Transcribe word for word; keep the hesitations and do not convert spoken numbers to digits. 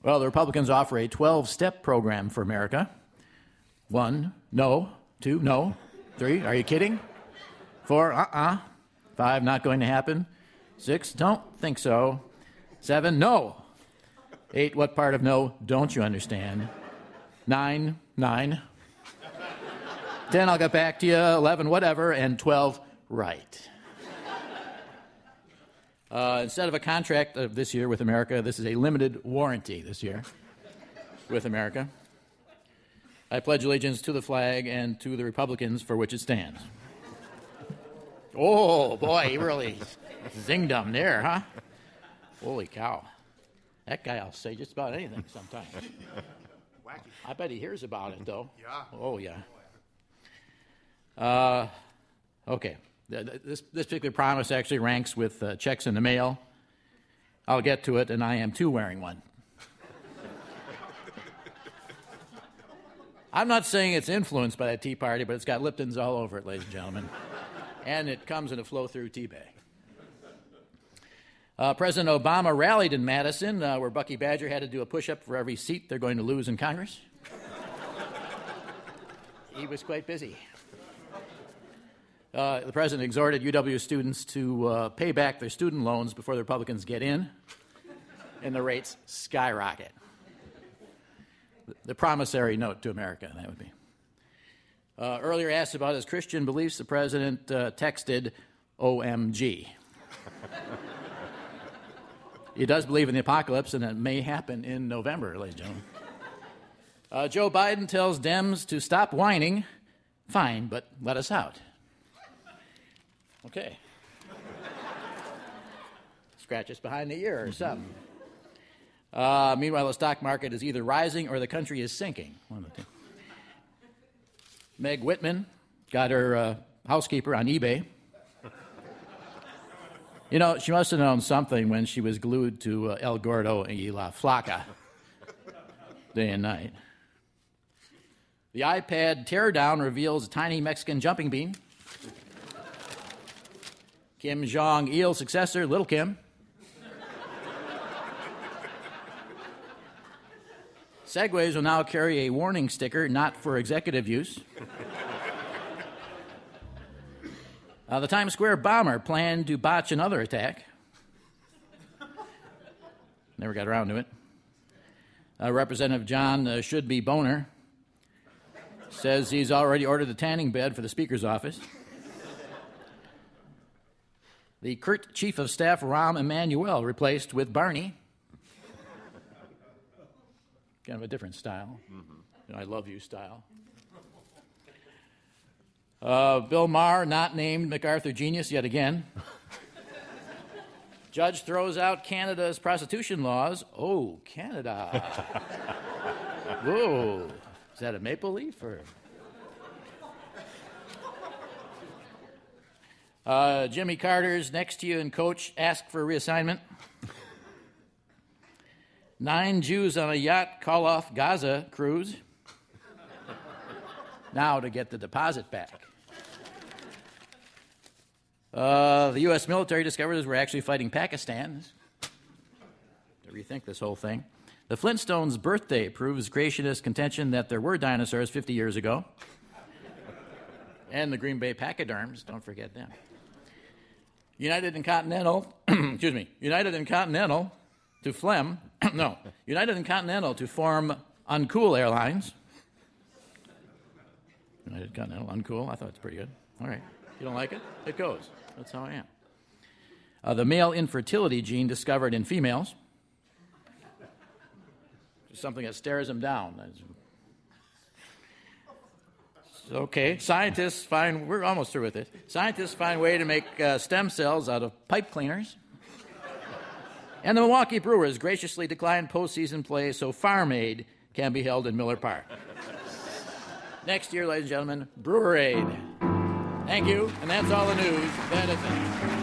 Well, the Republicans offer a twelve-step program for America. One, no. Two, no. Three, are you kidding? Four, uh-uh. Five, not going to happen. Six, don't think so. Seven, no. Eight, what part of no don't you understand? Nine, nine. Ten, I'll get back to you. Eleven, whatever. And twelve, right. Uh, instead of a contract of this year with America, this is a limited warranty this year with America. I pledge allegiance to the flag and to the Republicans for which it stands. Oh, boy, he really zinged them there, huh? Holy cow. That guy will say just about anything sometimes. Wacky. I bet he hears about it, though. Yeah. Oh, yeah. Uh, okay. This, this particular promise actually ranks with uh, checks in the mail. I'll get to it, and I am too wearing one. I'm not saying it's influenced by the Tea Party, but it's got Lipton's all over it, ladies and gentlemen. And it comes in a flow-through tea bag. Uh, President Obama rallied in Madison, uh, where Bucky Badger had to do a push-up for every seat they're going to lose in Congress. He was quite busy. Uh, the president exhorted U W students to uh, pay back their student loans before the Republicans get in, and the rates skyrocket. The promissory note to America, that would be. Uh, earlier asked about his Christian beliefs, the president uh, texted O M G. He does believe in the apocalypse, and it may happen in November, ladies and gentlemen. Uh, Joe Biden tells Dems to stop whining. Fine, but let us out. Okay. Scratches behind the ear or something. Uh, meanwhile, the stock market is either rising or the country is sinking. One of the two. Meg Whitman got her uh, housekeeper on eBay. You know, she must have known something when she was glued to uh, El Gordo y La Flaca day and night. The iPad teardown reveals a tiny Mexican jumping bean. Kim Jong-il's successor, Little Kim. Segways will now carry a warning sticker, not for executive use. Uh, the Times Square bomber planned to botch another attack. Never got around to it. Uh, Representative John uh, Should-Be Boner says he's already ordered the tanning bed for the Speaker's office. The curt Chief of Staff, Rahm Emanuel, replaced with Barney. Kind of a different style. Mm-hmm. I love you style. Uh, Bill Maher, not named MacArthur genius yet again. Judge throws out Canada's prostitution laws. Oh, Canada. Whoa. Is that a maple leaf or? Uh, Jimmy Carter's next to you and coach asked for a reassignment. Nine Jews on a yacht call off Gaza cruise. Now to get the deposit back. Uh, the U S military discovered we're actually fighting Pakistan. To rethink this whole thing. The Flintstones' birthday proves creationist contention that there were dinosaurs fifty years ago. And the Green Bay Pachyderms, don't forget them. United and Continental, excuse me, United and Continental to Phlegm, no, United and Continental to form Uncool Airlines. United Continental, Uncool, I thought it's pretty good. All right, you don't like it? It goes. That's how I am. Uh, the male infertility gene discovered in females. Something that stares them down. Okay, scientists find, we're almost through with it. Scientists find a way to make uh, stem cells out of pipe cleaners. And the Milwaukee Brewers graciously declined postseason play so Farm Aid can be held in Miller Park. Next year, ladies and gentlemen, Brewerade. Thank you, and that's all the news. That is it.